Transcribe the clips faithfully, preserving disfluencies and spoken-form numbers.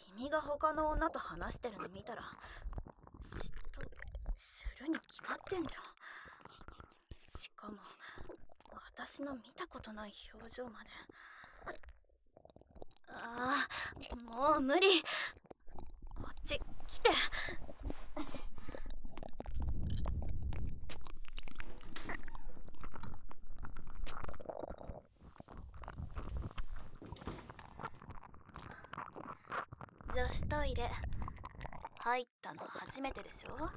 君が他の女と話してるの見たら嫉妬するに決まってんじゃん。しかも私の見たことない表情まで。ああ、もう無理。こっち来て。女子トイレ入ったの初めてでしょ。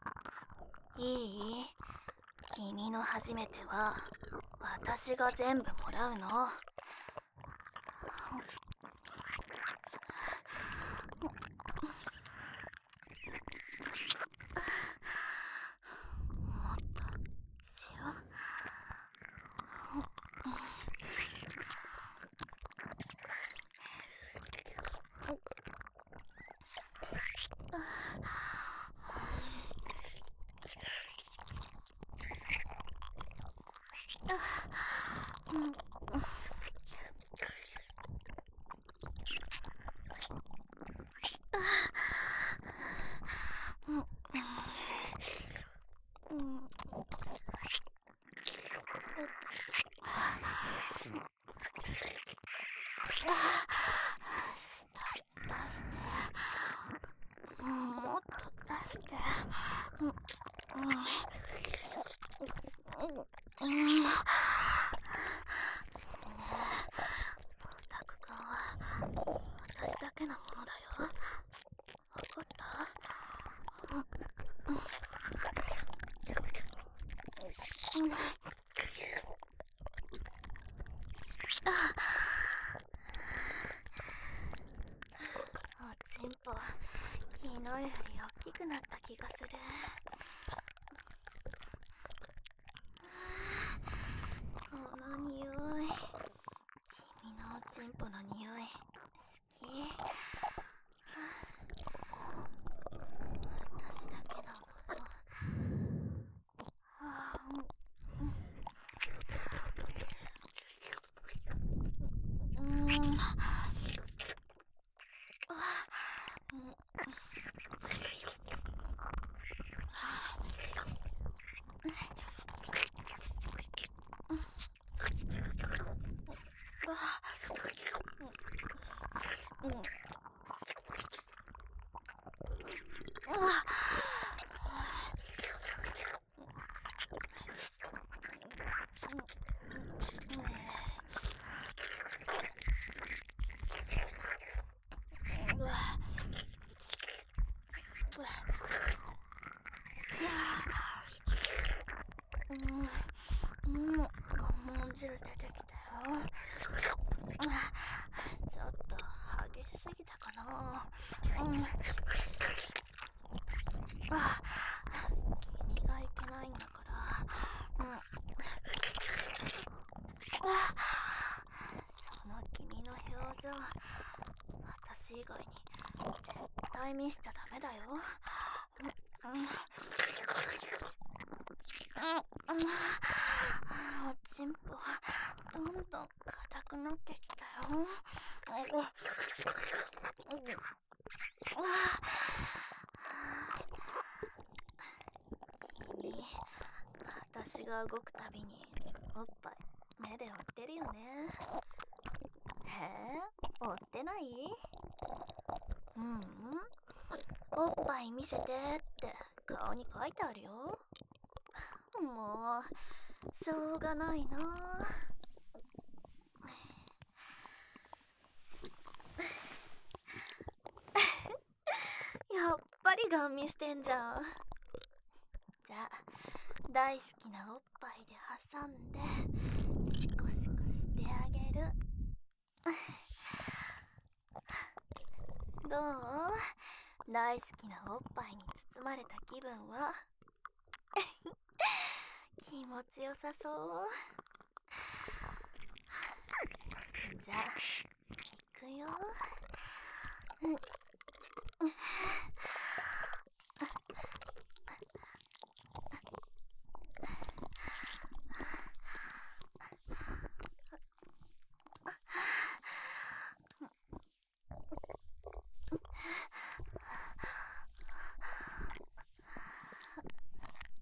いい？君の初めては私が全部もらうの。もっとしよう。もっと出して。オタクくんは私だけのものだよ。わかった？おちんぽ、昨日より大きくなった気がする。この匂い、君のおちんぽの匂い好き。私だけのもの。はあ、うん、うん、うん、もん汁出てきたよ。ちょっと激しすぎたかな。うん、あ、君がいけないんだから。うん、あ、その君の表情、私以外に絶対見しちゃダメだよ。うん、うん、うん、おちんぽどんどん硬くなってきたよ。君、私が動くたびにおっぱい目で追ってるよね。へえ、追ってない？うん、おっぱい見せてって顔に書いてあるよ。もうしょうがないな。やっぱりガン見してんじゃん。じゃあ大好きなおっぱいで挟んでシコシコしてあげる。どう？大好きなおっぱいに包まれた気分は？気持ちよさそう。じゃあいくよ。うん、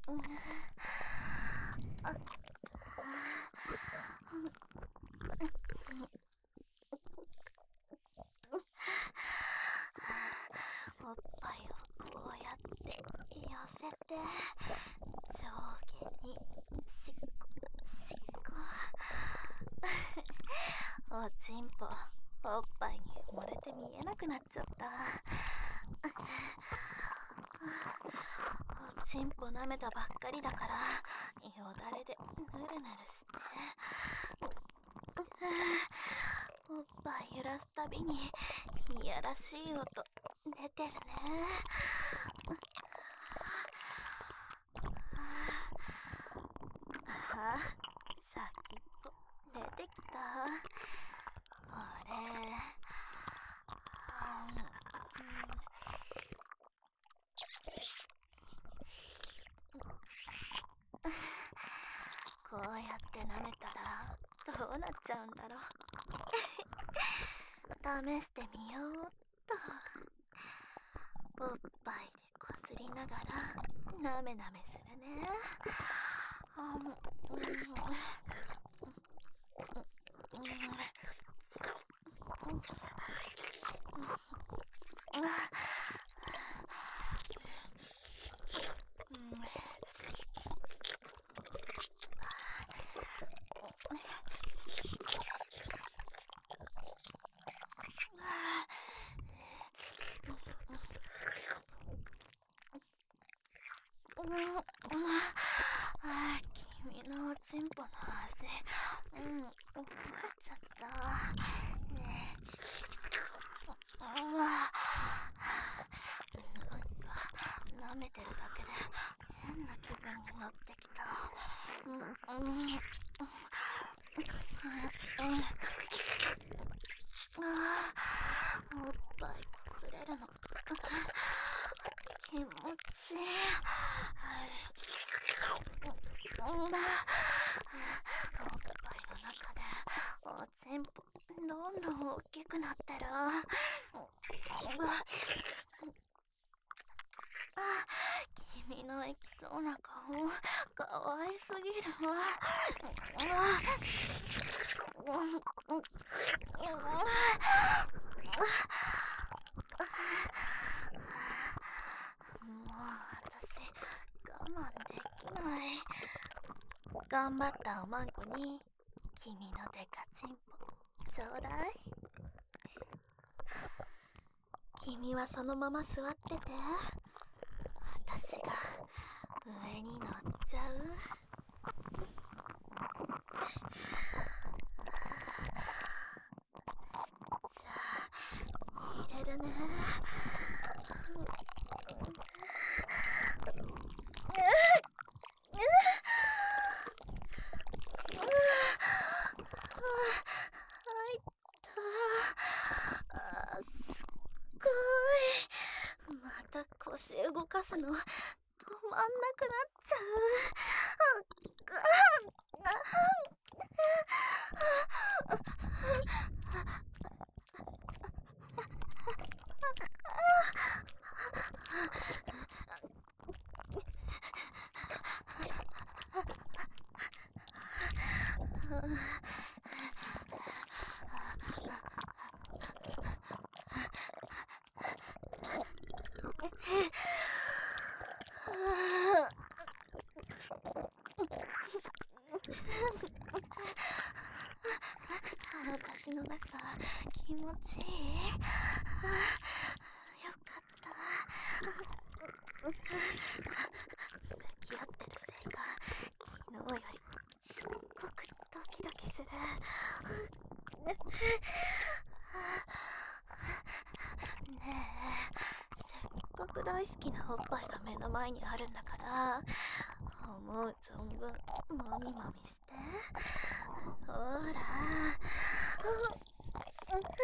おっぱいをこうやって寄せて上下にしっこしっこおちんぽおっぱいに漏れて見えなくなっちゃった。おちんぽ舐めたばっかりだからよだれでぬるぬるしておっぱい揺らすたびにいやらしい音出てるね。あ、先っぽ出てきた。これ、こうやって舐めたらどうなっちゃうんだろう。試してみようっと。おっぱいでこすりながらなめなめするね。あ、君のおちんぽの味、うん、覚えちゃった。ねえ、うわ、舐めてるだけで変な気分になってきた。うん、うん、うん、あー、おっぱいこすれるの気持ちいい。うんだ。おっぱいの中でおちんぽどんどん大きくなってる。あ、君の行きそうな顔かわいすぎるわ。もう私我慢できない。頑張ったおまんこに君のデカチンポちょうだい。君はそのまま座ってて、私が上に乗っちゃう。じゃあ入れるね。腰動かすの止まんなくなっちゃう。私の中気持ちいい。よかった。向き合ってるせいか昨日よりすっごくドキドキする。ねえ、せっかく大好きなおっぱいが目の前にあるんだから思う存分もみもみして。ほら君の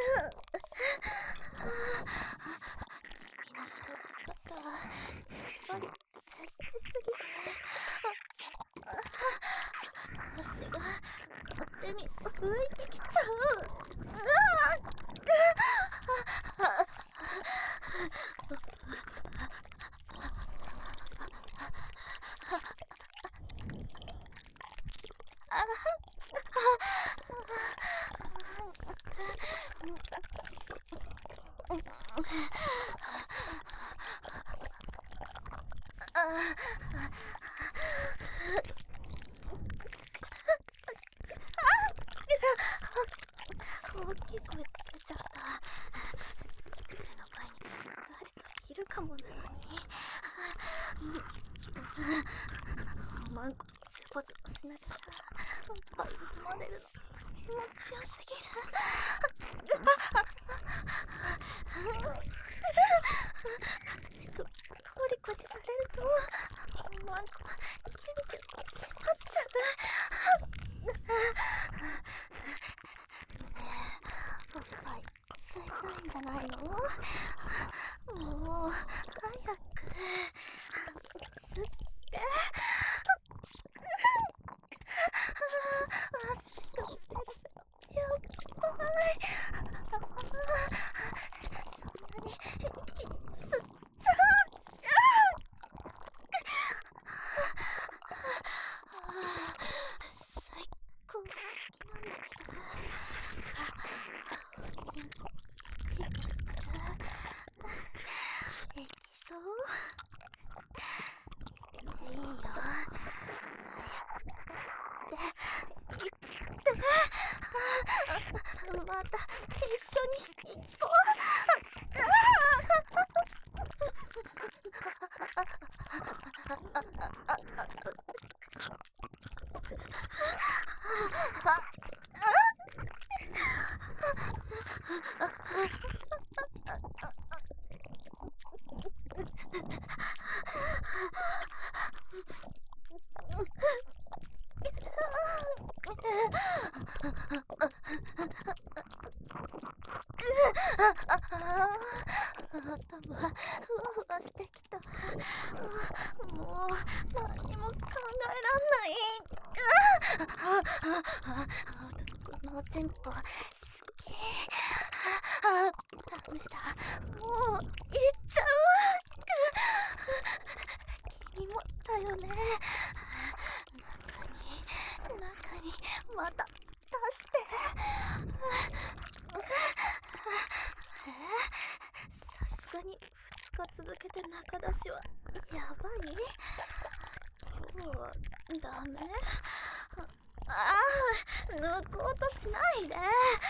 背中がやっぱりエッチすぎて腰が勝手に浮いてきちゃう。 大きい声つけちゃった。目の前に誰かいるかもなのに。マンコズボズボしながらおっぱい飲まれるの気持ちよすぎる。コリコリされるとマンコキュンキュンしまっちゃう。ねえ、おっぱい吸いたいんじゃないの？もう早く吸って。やばい。そんなに吸っちゃう。最高好きなんだけど。クリクリしてる。いきそう？いいよ。また一緒に行こう。頭ふわふわしてきた。もう何も考えらんない。このチンポ好き。ダメだ、もう行っちゃう。君もだよね。中に中にまた出して。さすがにふつか続けて中出しはやばい？今日はダメ？ああ、抜こうとしないで。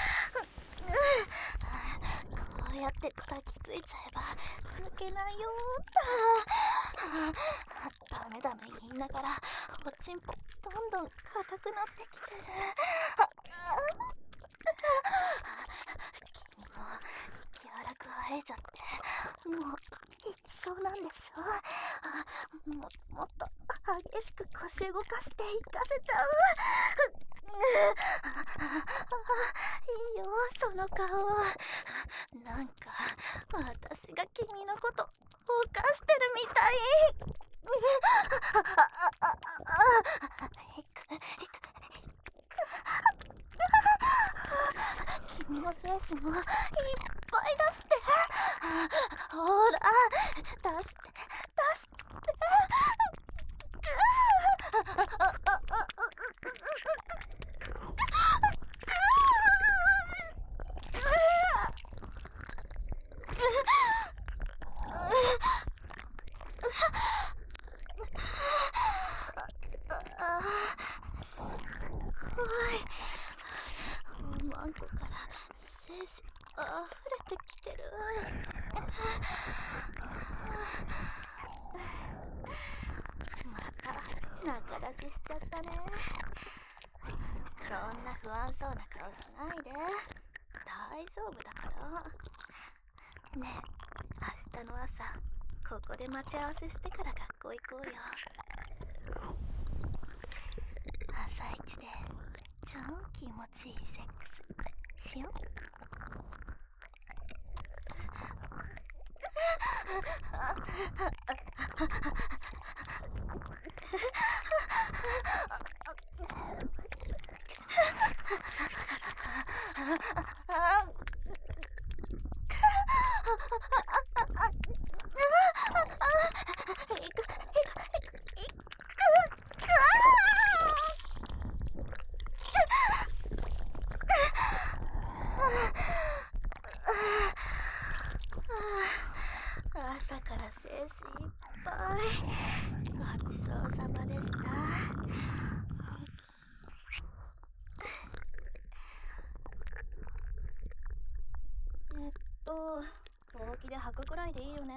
こうやって抱きついちゃえば抜けないよー。ダメダメ言いながらおちんぽどんどん硬くなってきてる。君も息荒く生えちゃってもういきそうなんでしょ。ももっと激しく腰動かしていかせちゃう。いいよその顔。なんか私が君のこと犯してるみたい。君の精子もいっぱい出して。ほら出して出して。マンコから精子あふれてきてる。また中出ししちゃったね。そんな不安そうな顔しないで。大丈夫だから。ねえ、明日の朝ここで待ち合わせしてから学校行こうよ。朝一で超気持ちいいセックスしよう。 から精神いっぱい。ごちそうさまでした。えっとほうきで吐くくらいでいいよね。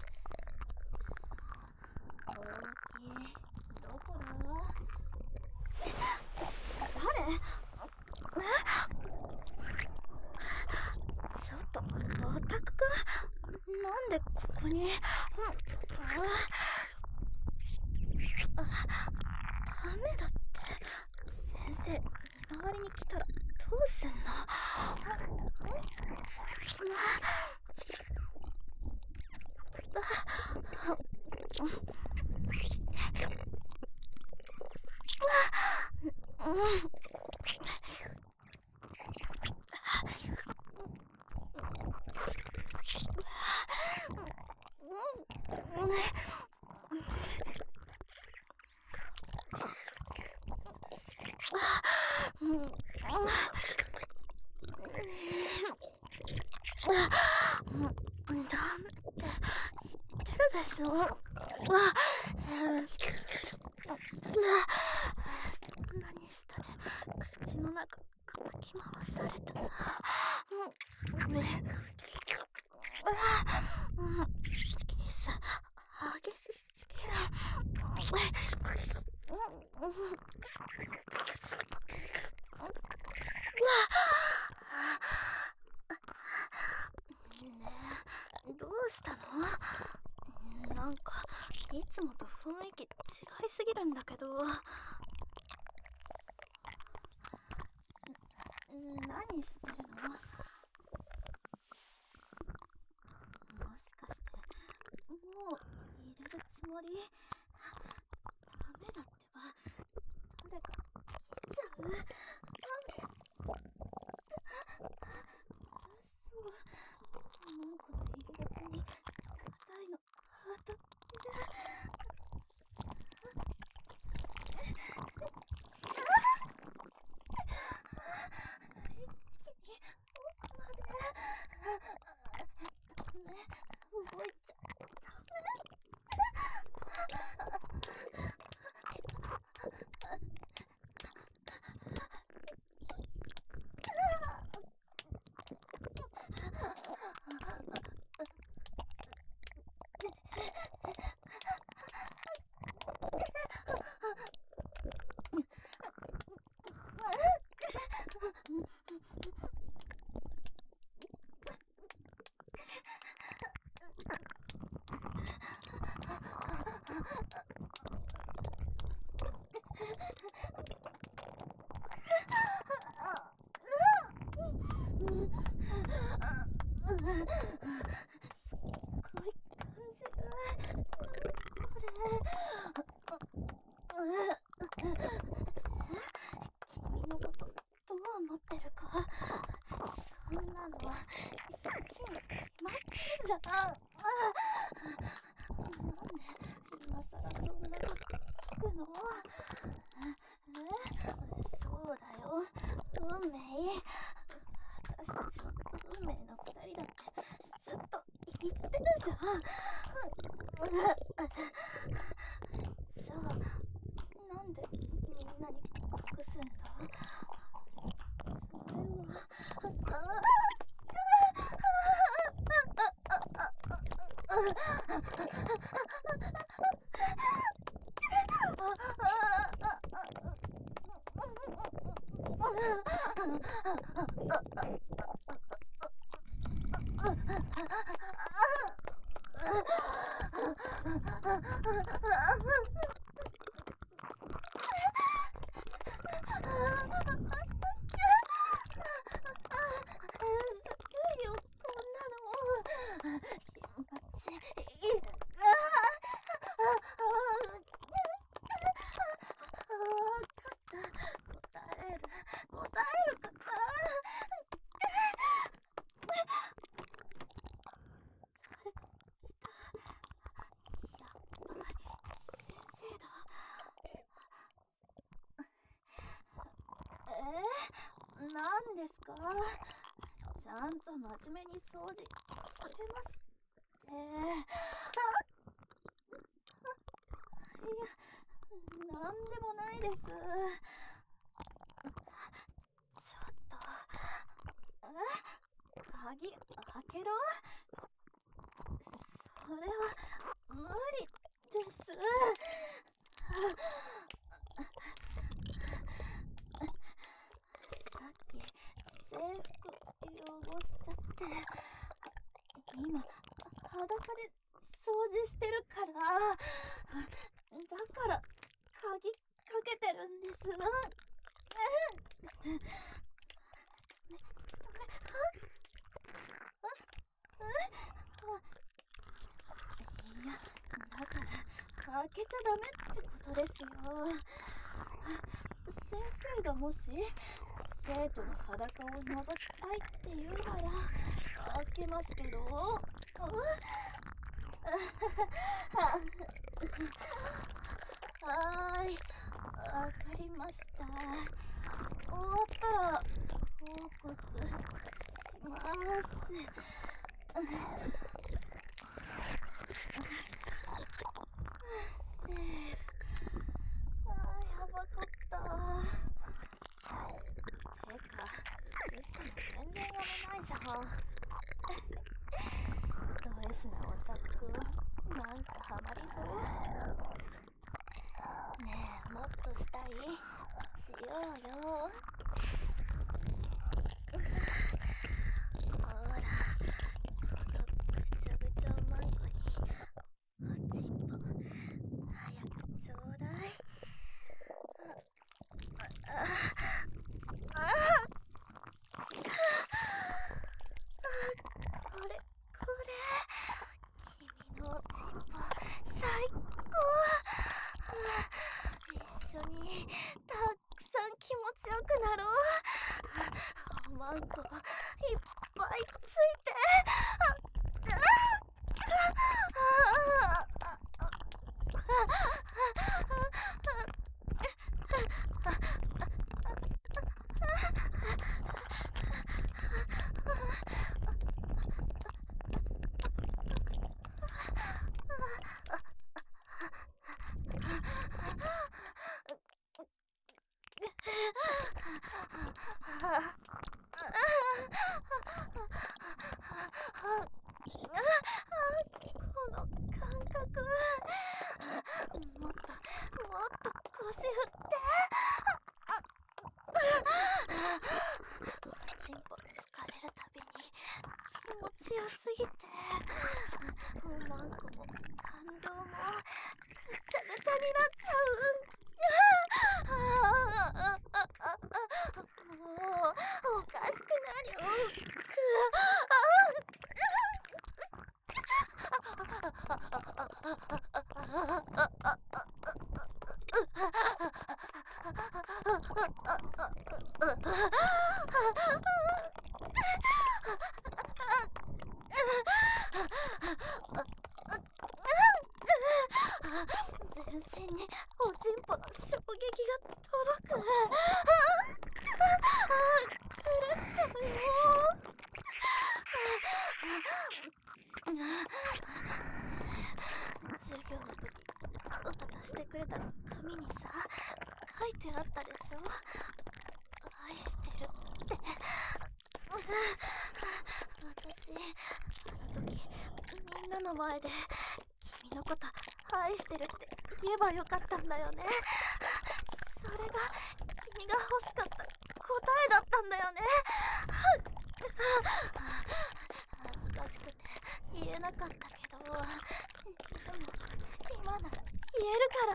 ほうきどこだ？誰？ちょっとオタクくん、なんでここに？あ、ダメだって。先生周りに来たらどうすんの？そう。わ、何したで口の中かき回された。ね、キス激しすぎる。ねえ、どうしたの？なんかいつもと雰囲気違いすぎるんだけど。何してるの？もしかしてもう入れるつもり？ダメだってば。誰か来ちゃう？そう、なんかの入り口に硬いの当たって。動いちゃダすっごい感じる。これ君のことどう思ってるか？そんなの好きに決まってるじゃん。なんで今さらそんなこと聞くの？え、そうだよ、運命。私たちは運命の二人だってずっと言ってるじゃん。じゃあなんでみんなに隠すんだ？それは何ですか？ちゃんと真面目に掃除してますって。 えー、いや、なんでもないです。ちょっと、え、鍵開けろ。それは無理です。さっき制服汚しちゃって、今裸で掃除してるから、だから鍵かけてるんです。いや、だから開けちゃダメってことですよ。先生がもし生徒の裸を覗きたいって言うなら開けますけど。はーい、わかりました。終わったら報告します。セーフ。あー、やばかった。てか、スッキも全然やめないじゃん。ド S なオタク、なんかハマりそう。ねえ、もっとしたい？しようよ。ほら、このぐちゃぐちゃマンコにおちんぽ早くちょうだい。ああああこれこれ、君のおちんぽ最高。一緒にたくさん気持ちよくなろう。おまんこいっぱいついて。この感覚、もっともっと腰振って。おちんぽ疲れるたびに気持ちよすぎて、おまんこも感動もぐちゃぐちゃになっちゃう。もうおかしくなるよ。全身におちんぽの衝撃が届く。狂っちゃうよ。授業の時渡してくれた紙にさ、書いてあったでしょ。愛してるって。私、あの時みんなの前で君のこと愛してるって言えばよかったんだよね。それが君が欲しかった答えだったんだよね。恥ずかしくて言えなかったけど、でも今なら言えるから。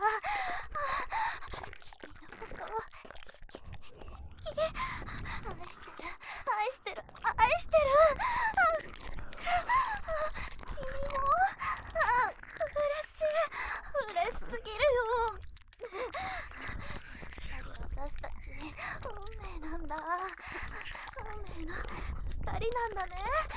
君のことを好き、好き、愛してる、愛してる、愛してる。君も嬉しい、嬉しすぎるよ。私たち運命なんだ。運命の二人なんだね。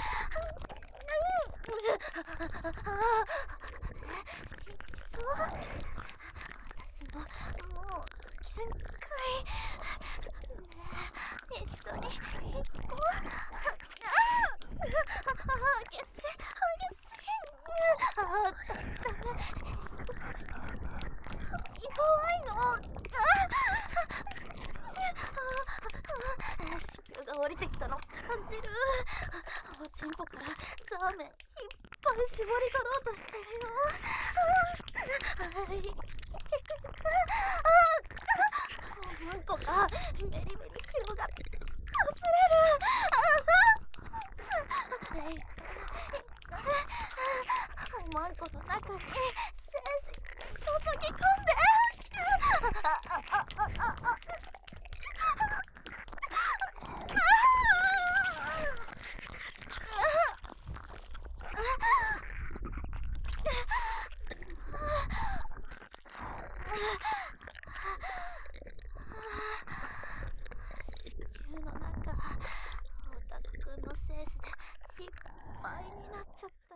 そう、私ももう限界。ねえ、一緒に行こう。ああ、激しい、激しい。 あー、だ、ダメ。弱いの。ああ、子宮が降りてきたの感じる。おちんぽからザーメンいっぱい絞り取ろうとしてるよ。ああ、はい。ああ、うんこがメリメリ広がってこすれる。ああ、はい。おまんこの中に精子注ぎ込んで。ああああああああ。地球の中、オタクくんの精子でいっぱいになっちゃった。